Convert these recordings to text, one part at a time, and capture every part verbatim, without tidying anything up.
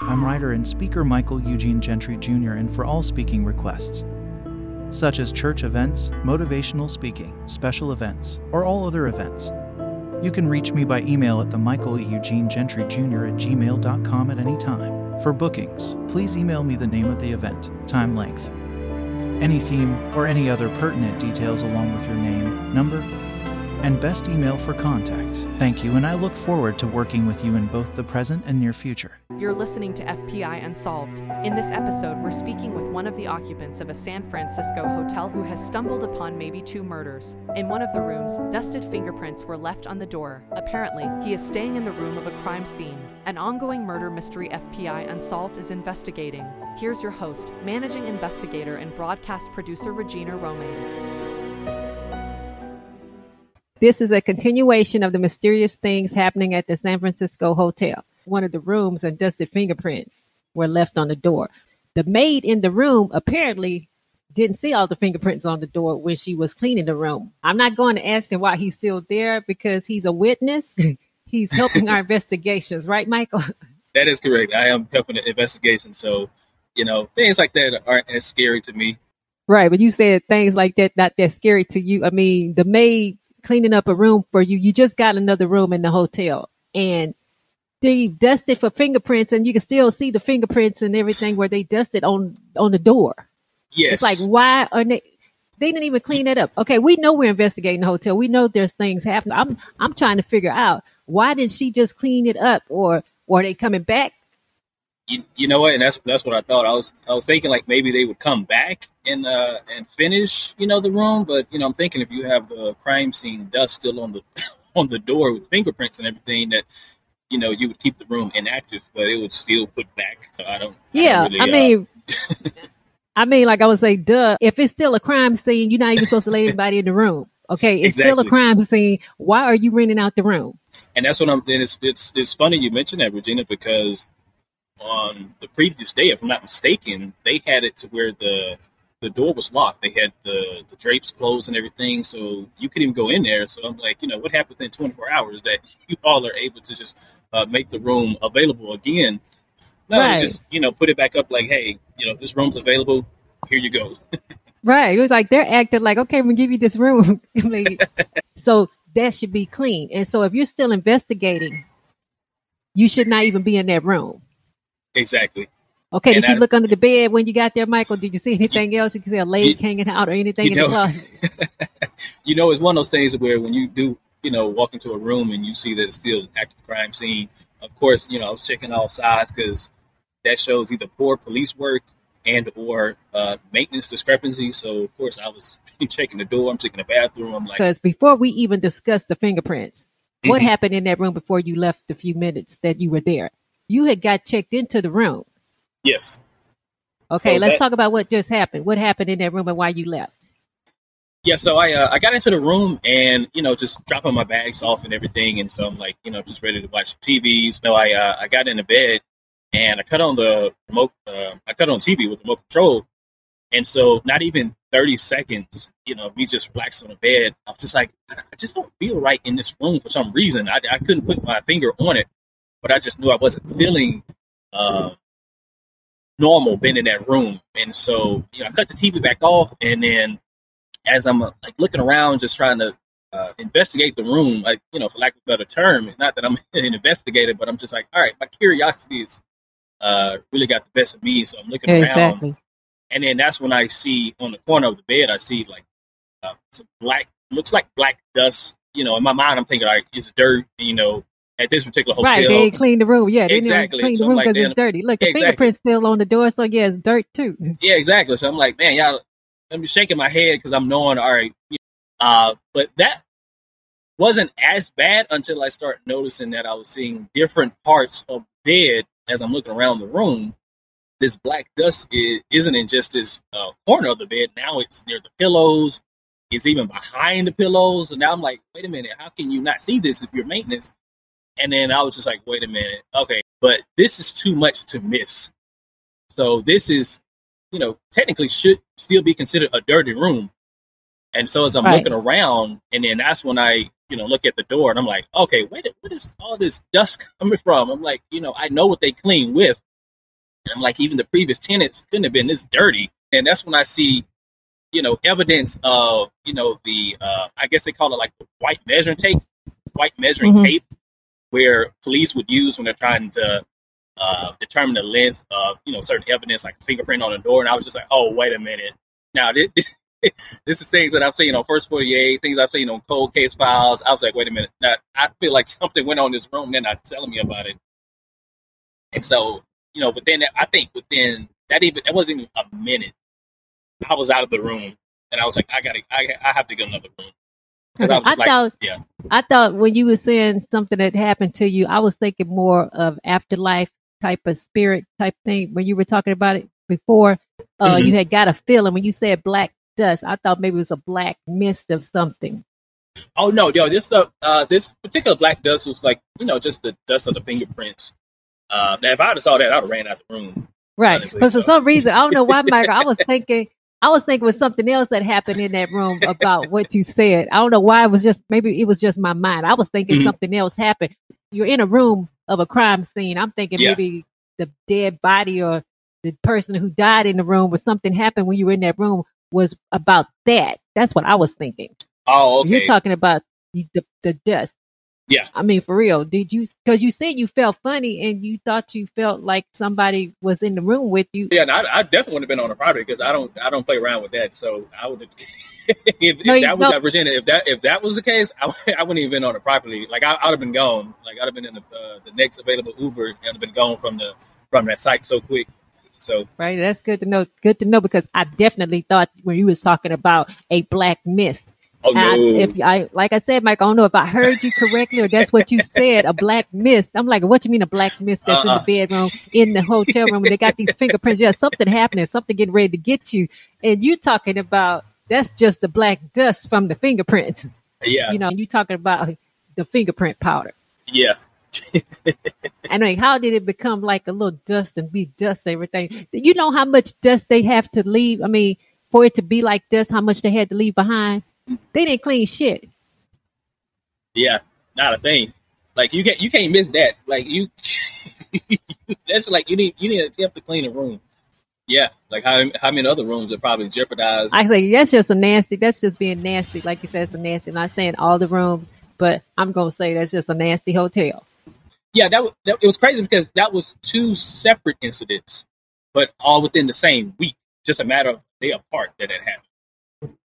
I'm writer and speaker Michael Eugene Gentry Junior and for all speaking requests, such as church events, motivational speaking, special events, or all other events, you can reach me by email at the Michael Eugene Gentry Junior at gmail dot com at any time. For bookings, please email me the name of the event, time length, any theme, or any other pertinent details along with your name, number, and best email for contact. Thank you, and I look forward to working with you in both the present and near future. You're listening to F P I Unsolved. In this episode, we're speaking with one of the occupants of a San Francisco hotel who has stumbled upon maybe two murders. In one of the rooms, dusted fingerprints were left on the door. Apparently, he is staying in the room of a crime scene. An ongoing murder mystery F P I Unsolved is investigating. Here's your host, managing investigator and broadcast producer Regina Romaine. This is a continuation of the mysterious things happening at the San Francisco hotel. One of the rooms and dusted fingerprints were left on the door. The maid in the room apparently didn't see all the fingerprints on the door when she was cleaning the room. I'm not going to ask him why he's still there because he's a witness. He's helping our investigations, right, Michael? That is correct. I am helping the investigation. So, you know, things like that aren't as scary to me. Right. But you said things like that, not that scary to you. I mean, the maid cleaning up a room for you. You just got another room in the hotel and they dusted for fingerprints and you can still see the fingerprints and everything where they dusted on, on the door. Yes. It's like, why are they, they didn't even clean it up. Okay. We know we're investigating the hotel. We know there's things happening. I'm, I'm trying to figure out why didn't she just clean it up or, or are they coming back? You, you know what? And that's, that's what I thought. I was, I was thinking like maybe they would come back and, uh, and finish, you know, the room. But, you know, I'm thinking if you have the crime scene dust still on the, on the door with fingerprints and everything that, you know, you would keep the room inactive, but it would still put back. I don't. Yeah. I, don't really, I mean, uh... I mean, like I would say, duh, if it's still a crime scene, you're not even supposed to let anybody in the room. Okay. It's Exactly. still a crime scene. Why are you renting out the room? And that's what I'm, and it's, it's, it's funny you mentioned that, Regina, because on the previous day, if I'm not mistaken, they had it to where the the door was locked. They had the, the drapes closed and everything, so you couldn't even go in there. So I'm like, you know, what happened within twenty-four hours that you all are able to just uh, make the room available again? No, Right. just, you know, put it back up like, hey, you know, this room's available. Here you go. Right. It was like they're acting like, okay, we'll give you this room. Like, so that should be clean. And so if you're still investigating, you should not even be in that room. Exactly. Okay, And did you I- look under the bed when you got there, Michael? Did you see anything else? You could see a leg You- hanging out or anything you in the know- closet? You know, it's one of those things where when you do, you know, walk into a room and you see that it's still an active crime scene, of course, you know, I was checking all sides because that shows either poor police work and or uh, maintenance discrepancy. So, of course, I was checking the door. I'm checking the bathroom. I'm like, Because before we even discussed the fingerprints, what Mhm. happened in that room before you left the few minutes that you were there? You had got checked into the room. yes. Okay, So let's that- talk about what just happened. What happened in that room and why you left? Yeah, so I uh, I got into the room and, you know, just dropping my bags off and everything. And so I'm like, you know, just ready to watch some T V. So I uh, I got into bed and I cut on the remote. Uh, I cut on T V with the remote control. And so not even thirty seconds, you know, me just relaxed on the bed. I was just like, I I just don't feel right in this room for some reason. I, I couldn't put my finger on it, but I just knew I wasn't feeling uh, normal being in that room. And so, you know, I cut the T V back off. And then as I'm uh, like looking around, just trying to uh, investigate the room, like, you know, for lack of a better term, not that I'm an investigator, but I'm just like, all right, my curiosity is uh, really got the best of me. So I'm looking around. Exactly. And then that's when I see on the corner of the bed, I see like uh, some black, looks like black dust. You know, in my mind, I'm thinking, like, it's dirt, you know, at this particular hotel. Right, they ain't cleaned the room. Yeah, they Exactly. didn't clean So the I'm room like, because damn. it's dirty. Look, the Exactly. fingerprint's still on the door, so yeah, it's dirt too. Yeah, exactly. So I'm like, man, y'all, I'm just shaking my head because I'm knowing, all right. Uh, but that wasn't as bad until I started noticing that I was seeing different parts of the bed as I'm looking around the room. This black dust is, isn't in just this uh, corner of the bed. Now it's near the pillows. It's even behind the pillows. And now I'm like, wait a minute, how can you not see this if you're maintenance? And then I was just like, wait a minute. Okay, but this is too much to miss. So this is, you know, technically should still be considered a dirty room. And so as I'm Right. looking around, and then that's when I, you know, look at the door and I'm like, okay, wait, what is all this dust coming from? I'm like, you know, I know what they clean with. And I'm like, even the previous tenants couldn't have been this dirty. And that's when I see, you know, evidence of, you know, the, uh, I guess they call it like the white measuring tape, white measuring Mhm. tape, where police would use when they're trying to uh, determine the length of, you know, certain evidence, like a fingerprint on the door. And I was just like, oh, wait a minute. Now, this, this is things that I've seen on First forty-eight, things I've seen on cold case files. I was like, wait a minute. Now, I feel like something went on in this room. They're not telling me about it. And so, you know, within that, I think within that even, that wasn't even a minute. I was out of the room and I was like, I gotta, I, I have to get another room. 'Cause I was I just like, thought, yeah, I thought when you were saying something that happened to you, I was thinking more of afterlife type of spirit type thing. When you were talking about it before, uh, Mhm. you had got a feeling when you said black dust. I thought maybe it was a black mist of something. oh no, yo, this uh, uh, this particular black dust was like, you know, just the dust of the fingerprints. Uh, now, if I would have saw that, I'd have ran out the room. Right. Honestly, But for so. some reason, I don't know why, Michael, I was thinking, I was thinking it was something else that happened in that room about what you said. I don't know why. It was just, maybe it was just my mind. I was thinking Mhm. something else happened. You're in a room of a crime scene. I'm thinking Yeah. maybe the dead body or the person who died in the room or something happened when you were in that room was about that. That's what I was thinking. Oh, okay. You're talking about the, the dust. Yeah. I mean, for real, did you, because you said you felt funny and you thought you felt like somebody was in the room with you. Yeah, and I, I definitely wouldn't have been on the property because I don't I don't play around with that. So I would if, No, if you- that was no. Virginia, if that if that was the case, I, I wouldn't even been on the property. Like I, I would have been gone. Like I'd have been in the uh, the next available Uber and have been gone from the from that site so quick. So Right, that's good to know. Good to know because I definitely thought when you was talking about a black mist. oh And I, no, if I, like I said, Mike, I don't know if I heard you correctly or that's what you said, a black mist. I'm like, what you mean a black mist that's Uh-uh. in the bedroom, in the hotel room, and they got these fingerprints? Yeah, something happening, something getting ready to get you. And you talking about that's just the black dust from the fingerprints. yeah, You know, you talking about the fingerprint powder. yeah. And like, how did it become like a little dust and be dust everything? You know how much dust they have to leave? I mean, for it to be like dust, how much they had to leave behind? They didn't clean shit. Yeah, not a thing. Like you can't you can't miss that. Like you, that's like you need you need to attempt to clean a room. Yeah, like how how many other rooms are probably jeopardized? I say that's just a nasty. That's just being nasty. Like you said, it's a nasty. I'm not saying all the rooms, but I'm gonna say that's just a nasty hotel. Yeah, that, was- that it was crazy because that was two separate incidents, but all within the same week. Just a matter of day apart that it happened.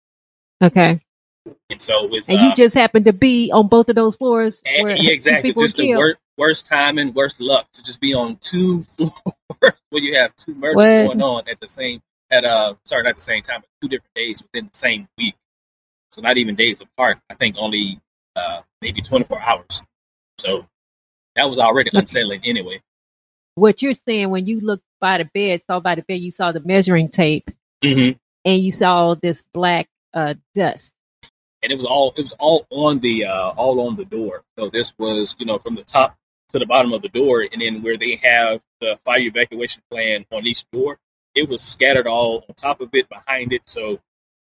Okay, And so with and uh, you just happened to be on both of those floors. and- where yeah, exactly, people were just the killed. wor- worst timing, worst luck to just be on two floors where you have two murders What? going on at the same at uh sorry not the same time, but two different days within the same week. So not even days apart. I think only uh maybe twenty-four hours. So that was already unsettling anyway. What you're saying when you looked by the bed, saw by the bed, you saw the measuring tape, Mm-hmm. and you saw this black uh, dust. And it was all it was all on the uh, all on the door. So this was, you know, from the top to the bottom of the door, and then where they have the fire evacuation plan on each door, it was scattered all on top of it, behind it. So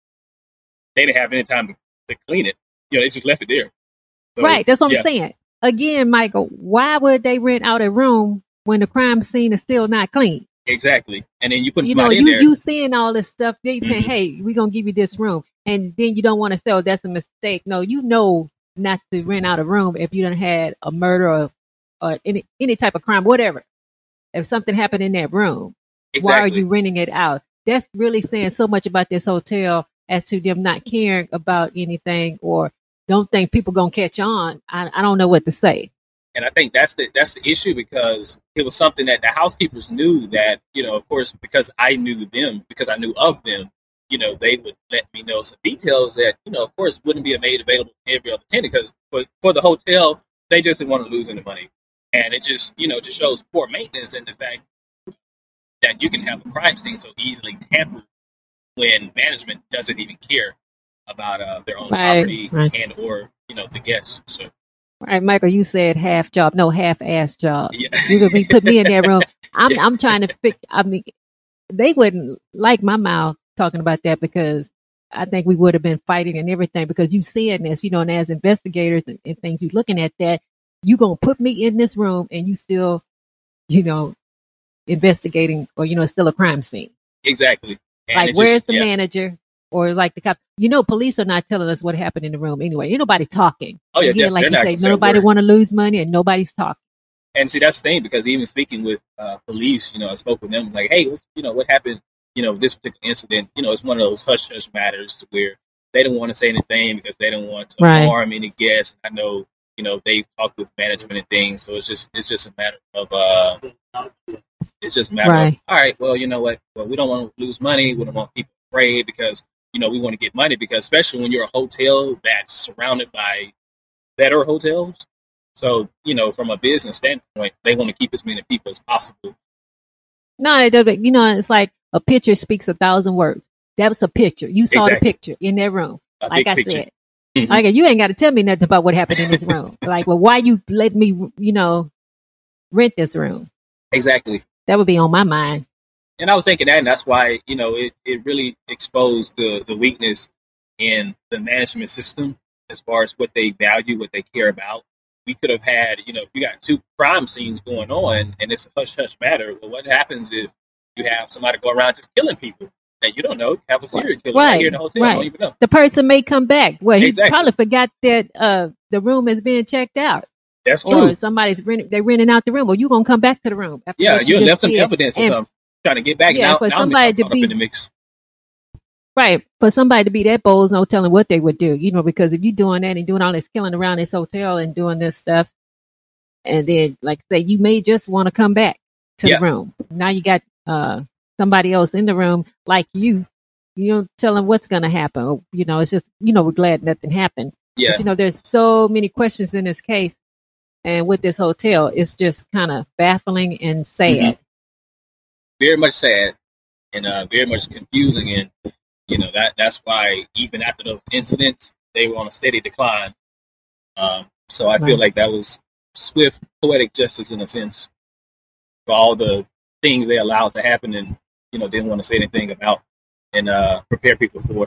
they didn't have any time to, to clean it. You know, they just left it there. So, Right, that's what yeah, I'm saying. Again, Michael, why would they rent out a room when the crime scene is still not clean? exactly. And then you put You know, somebody you in there. you seeing all this stuff, they saying, Mhm. "Hey, we're gonna give you this room," and then you don't want to say, "Oh, that's a mistake." No, you know not to rent out a room if you done had a murder or, or any any type of crime, whatever. If something happened in that room, why are exactly. you renting it out? That's really saying so much about this hotel as to them not caring about anything or don't think people gonna catch on. I, I don't know what to say. And I think that's the that's the issue because it was something that the housekeepers knew that, you know, of course, because I knew them, because I knew of them, you know, they would let me know some details that, you know, of course, wouldn't be made available to every other tenant because for, for the hotel, they just didn't want to lose any money. And it just, you know, just shows poor maintenance and the fact that you can have a crime scene so easily tampered when management doesn't even care about uh, their own Right, property right. and or, you know, the guests. So, All right, Michael, you said half job, no half ass job. yeah. You could be put me in that room. I'm Yeah. I'm trying to fix. I mean, they wouldn't like my mouth talking about that because I think we would have been fighting and everything because you seeing this, you know, and as investigators and, and things, you looking at that, you gonna put me in this room and you still, you know, investigating, or you know, it's still a crime scene. Exactly. And like, it where's just- the yeah. manager? Or like the cop, you know, police are not telling us what happened in the room anyway. Ain't nobody talking. Oh, yeah, Again, def- like they're you not say, gonna say a nobody word. want to lose money, and nobody's talking. And see, that's the thing, because even speaking with uh, police, you know, I spoke with them like, hey, what's, you know, what happened, you know, this particular incident, you know, it's one of those hush hush matters to where they don't want to say anything because they don't want to Right. harm any guests. I know, you know, they've talked with management and things, so it's just it's just a matter of uh, it's just a matter Right. of all right, well, you know what, well, we don't want to lose money, we don't want people afraid because you know we want to get money because especially when you're a hotel that's surrounded by better hotels. So, you know, from a business standpoint, they want to keep as many people as possible. No, it doesn't. You know, it's like a picture speaks a thousand words. That was a picture. You saw Exactly. the picture in that room. A Like big I picture. said, Mhm. like you ain't got to tell me nothing about what happened in this room. Like, well, why you let me, you know, rent this room? Exactly. That would be on my mind. And I was thinking that, and that's why, you know, it, it really exposed the, the weakness in the management system as far as what they value, what they care about. We could have had, you know, if you got two crime scenes going on and it's a hush hush matter. Well, what happens if you have somebody go around just killing people that you don't know? Have a serial killer right, Right, here in the hotel. right. You don't even know. The person may come back. Well, he Exactly. probably forgot that uh, the room is being checked out, That's true. or somebody's renting. They're renting out the room. Well, you gonna come back to the room? After Yeah, what you just left some did. evidence or And- something. Trying to get back. Yeah, now, for now somebody I'm to caught be- up in the mix. Right. For somebody to be that bold, no telling what they would do, you know, because if you're doing that and doing all this killing around this hotel and doing this stuff, and then, like say, you may just want to come back to Yeah. the room. Now you got uh, somebody else in the room like you. You don't tell them what's going to happen. Or, you know, it's just, you know, we're glad nothing happened. Yeah. But, you know, there's so many questions in this case. And with this hotel, it's just kind of baffling and sad. Mhm. Very much sad and uh, very much confusing. And, you know, that that's why even after those incidents, they were on a steady decline. Um, so I feel Right. like that was swift poetic justice in a sense for all the things they allowed to happen and, you know, didn't want to say anything about and uh, prepare people for.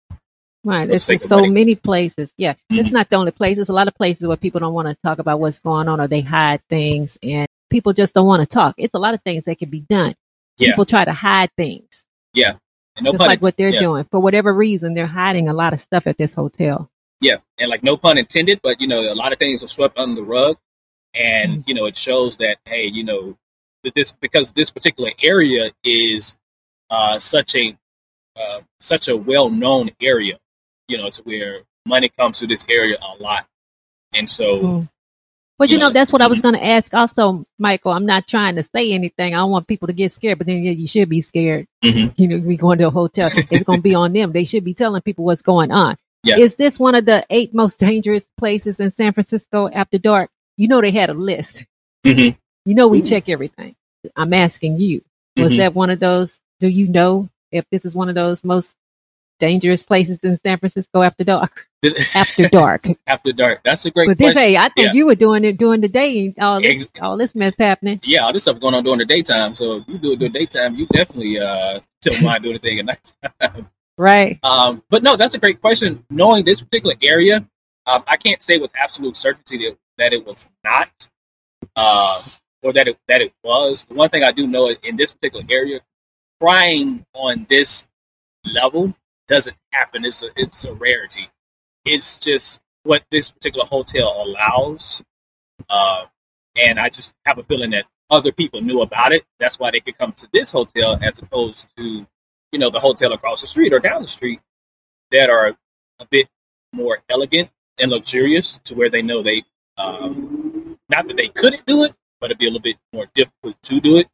Right. the There's sake just of so money. many places. Yeah. It's Mhm. not the only place. There's a lot of places where people don't want to talk about what's going on, or they hide things, and people just don't want to talk. It's a lot of things that can be done. Yeah. People try to hide things, Yeah. And no just pun like what they're yeah. doing. For whatever reason, they're hiding a lot of stuff at this hotel. Yeah, and like no pun intended, but you know, a lot of things are swept under the rug, and Mm-hmm. you know, it shows that hey, you know, that this because this particular area is uh, such a uh, such a well known area, you know, to where money comes to this area a lot, and so Mm. But you You know, know, that's what I was mhm. going to ask also, Michael. I'm not trying to say anything. I don't want people to get scared, but then yeah, you should be scared. Mhm. You know, we going to a hotel. It's going to be on them. They should be telling people what's going on. Yeah. Is this one of the eight most dangerous places in San Francisco after dark? You know, they had a list. Mhm. You know, we Ooh. check everything. I'm asking you, was Mhm. that one of those? Do you know if this is one of those most dangerous places in San Francisco after dark? After dark. after dark. That's a great But this, question. hey, I think Yeah. you were doing it during the day. And all this, Ex- all this mess happening. Yeah, all this stuff going on during the daytime. So if you do it during the daytime, you definitely uh, don't mind doing anything at night. Right. Um, but no, that's a great question. Knowing this particular area, um, I can't say with absolute certainty that, that it was not, uh, or that it that it was. The one thing I do know is in this particular area, crime on this level doesn't happen. It's a it's a rarity. It's just what this particular hotel allows, uh, and I just have a feeling that other people knew about it. That's why they could come to this hotel as opposed to, you know, the hotel across the street or down the street that are a bit more elegant and luxurious to where they know they, um, not that they couldn't do it, but it'd be a little bit more difficult to do it,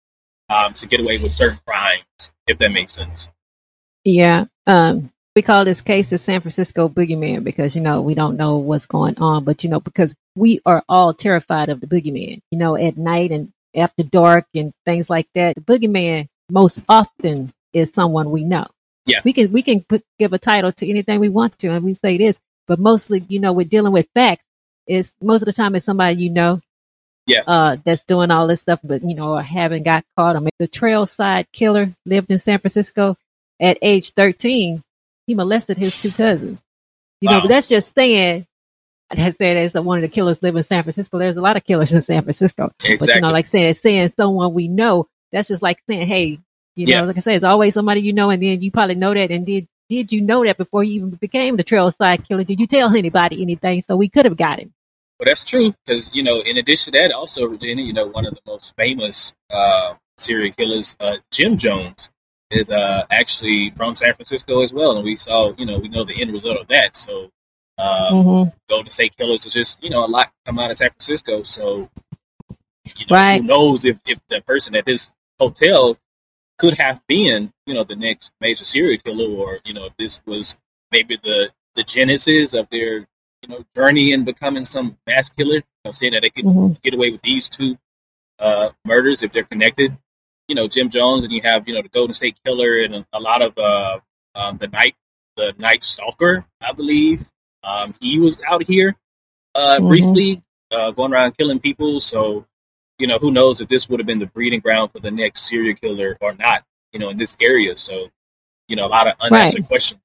um, to get away with certain crimes, if that makes sense. Yeah. Um, we call this case the San Francisco boogeyman because, you know, we don't know what's going on, but, you know, because we are all terrified of the boogeyman, you know, at night and after dark and things like that. The boogeyman most often is someone we know. Yeah. We can, we can put, give a title to anything we want to, and we say this, but mostly, you know, we're dealing with facts. Is most of the time it's somebody, you know, Yeah. uh, that's doing all this stuff, but, you know, or haven't got caught. I mean, the Trailside killer lived in San Francisco at age thirteen. He molested his two cousins. You know, Wow. but that's just saying I said as one of the killers live in San Francisco. There's a lot of killers in San Francisco. Exactly. But, you know, like saying, saying someone we know, that's just like saying, hey, you know, Yeah. like I said, it's always somebody you know, and then you probably know that. And did did you know that before you even became the Trailside Killer? Did you tell anybody anything? So we could have got him. Well, that's true because, you know, in addition to that, also, Regina, you know, one of the most famous uh, serial killers, uh, Jim Jones, is uh, actually from San Francisco as well. And we saw, you know, we know the end result of that. So um, Mm-hmm. Golden State Killers is just, you know, a lot come out of San Francisco. So, you know, Right. who knows if, if the person at this hotel could have been, you know, the next major serial killer, or, you know, if this was maybe the, the genesis of their, you know, journey in becoming some mass killer. You know, saying that they could Mhm. get away with these two uh, murders if they're connected. You know, Jim Jones, and you have, you know, the Golden State Killer, and a, a lot of uh, um, the night, the Night Stalker, I believe. Um, he was out here uh, Mhm. briefly, uh, going around killing people. So, you know, who knows if this would have been the breeding ground for the next serial killer or not, you know, in this area. So, you know, a lot of unanswered Right. questions.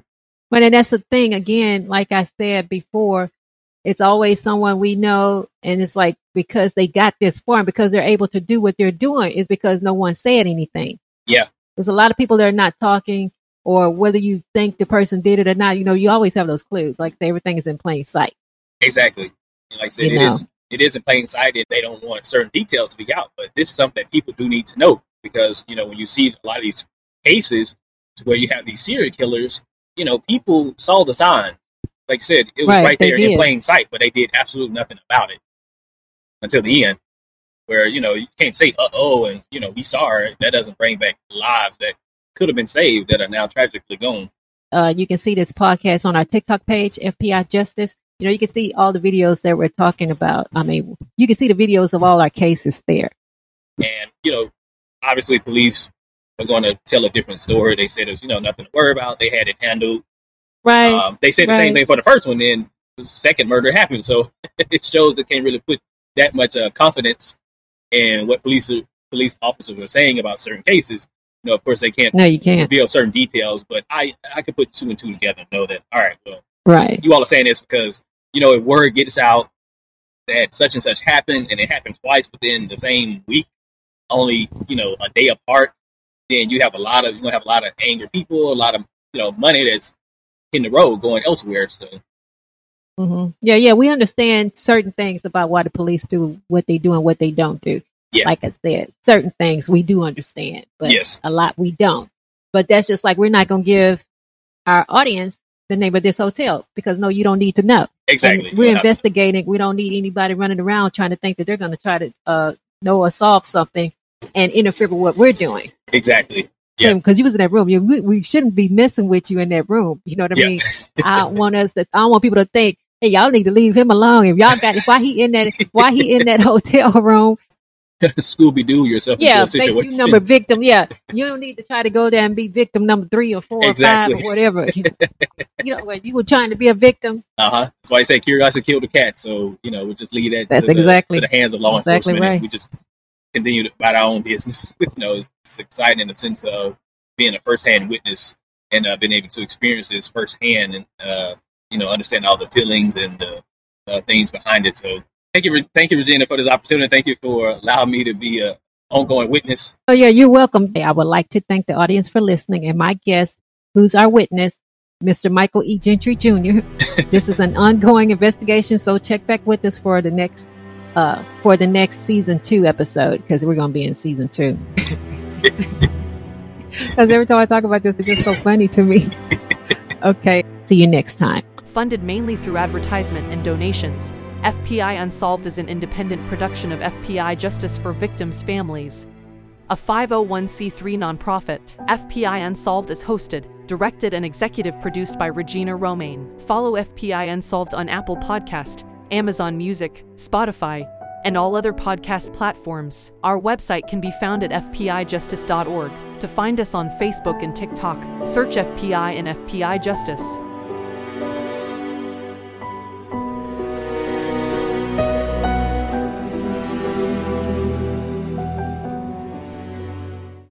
But and that's the thing, again, like I said before, it's always someone we know. And it's like, because they got this far and because they're able to do what they're doing is because no one said anything. Yeah. There's a lot of people that are not talking, or whether you think the person did it or not, you know, you always have those clues. Like say everything is in plain sight. Exactly. Like I said, You it know. is it is in plain sight, and they don't want certain details to be out. But this is something that people do need to know because, you know, when you see a lot of these cases to where you have these serial killers, you know, people saw the sign. Like I said, it was Right, right they there in did. plain sight, but they did absolutely nothing about it until the end. Where, you know, you can't say, uh oh, and, you know, we saw her. That doesn't bring back lives that could have been saved that are now tragically gone. Uh, you can see this podcast on our TikTok page, F P I Justice. You know, you can see all the videos that we're talking about. I mean, you can see the videos of all our cases there. And, you know, obviously police are going to tell a different story. They said there's, you know, nothing to worry about. They had it handled. Right. Um, they said the same right. thing for the first one. Then the second murder happened. So it shows they can't really put that much uh, confidence in what police police officers are saying about certain cases. You know, of course, they can't No, you can't. reveal certain details, but I, I could put two and two together and know that, all right, well, Right. you all are saying this because, you know, if word gets out that such and such happened, and it happened twice within the same week, only, you know, a day apart, then you have a lot of, you're going to have a lot of angry people, a lot of, you know, money that's in the road going elsewhere. So, hmm Yeah, yeah. We understand certain things about why the police do what they do and what they don't do. Yeah. Like I said, certain things we do understand, but yes, a lot we don't. But that's just like we're not going to give our audience the name of this hotel because no, you don't need to know. exactly. And we're You know, investigating. We don't need anybody running around trying to think that they're going to try to uh, know or solve something and interfere with what we're doing. exactly. Yeah. Because you was in that room. You, we, we shouldn't be messing with you in that room. You know what I Yeah. mean? I don't want us to, I don't want people to think, hey, y'all need to leave him alone. If y'all got, why he in that, why he in that hotel room? Scooby Doo yourself Yeah, into a thank situation. you, number victim. Yeah, you don't need to try to go there and be victim number three or four Exactly. or five or whatever. You, you know, when you were trying to be a victim. Uh huh. That's why I say curiosity killed the cat. So, you know, we just leave that That's to, the, exactly- to the hands of law exactly enforcement. right. And we just continue to about our own business. you know, it's, it's exciting in the sense of being a firsthand witness and uh, being able to experience this firsthand and, uh, you know, understand all the feelings and the uh, things behind it. So, thank you, Re- thank you, Regina, for this opportunity. Thank you for allowing me to be a ongoing witness. Oh, yeah, you're welcome. I would like to thank the audience for listening and my guest, who's our witness, Mister Michael E. Gentry Junior This is an ongoing investigation, so check back with us for the next uh, for the next season two episode because we're going to be in season two. Because every time I talk about this, it's just so funny to me. Okay, see you next time. Funded mainly through advertisement and donations, F P I Unsolved is an independent production of F P I Justice for Victims' Families, a five oh one c three nonprofit. F P I Unsolved is hosted, directed, and executive produced by Regina Romaine. Follow F P I Unsolved on Apple Podcast, Amazon Music, Spotify, and all other podcast platforms. Our website can be found at f p i justice dot org. To find us on Facebook and TikTok, search F P I and F P I Justice.